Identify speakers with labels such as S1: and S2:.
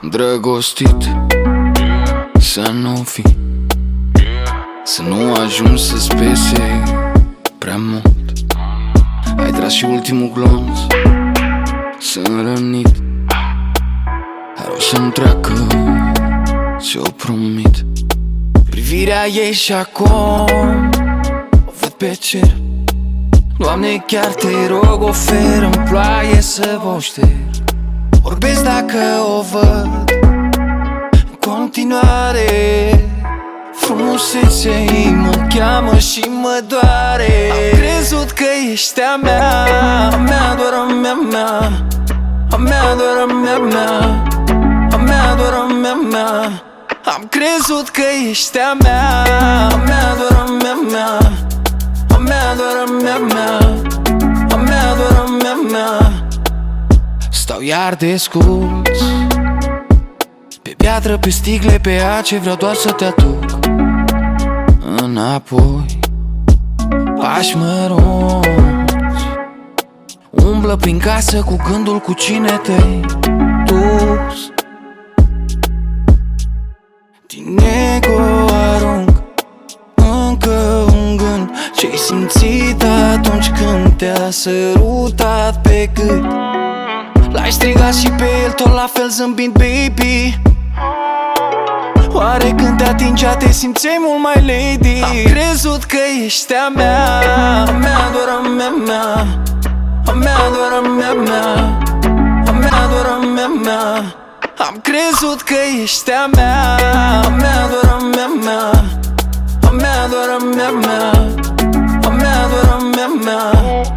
S1: Îndrăgostit, să nu fi, să nu ajungi să-ți pese prea mult. Ai tras și ultimul glonț, sunt rănit, dar o să-mi treacă, ți-o promit. Privirea ei și acum o văd pe cer. Doamne, chiar te rog, oferă-mi ploaie să vă șterg. Vorbesc dacă o văd în continuare. Frumusețea ei mă cheamă și mă doare. Am crezut că ești a mea, a mea, doar a mea, mea, a mea, doar a mea, mea, a mea, doar a mea, mea. Am crezut că ești a mea, a mea, doar a mea, mea, a mea, doar a mea, mea, a mea, doar a mea, mea. Stau iar desculți pe piatră, pe sticle, pe ace. Vreau doar să te aduc înapoi. Pași mărunți umblă prin casă cu gândul cu cine te-ai dus. Din ego arunc încă un gând. Ce-ai simțit atunci când te-a sărutat pe gât? L-ai strigat și pe el tot la fel zâmbind, baby. Oare când te atingea te simțeai mult mai lady? Am crezut că ești a mea, a mea, doar a mea, mea, a mea, doar a mea, mea, a mea, doar a mea, mea. Am crezut că ești a mea, a mea, doar a mea, mea, a mea, doar a mea, mea, a mea, doar a mea, mea.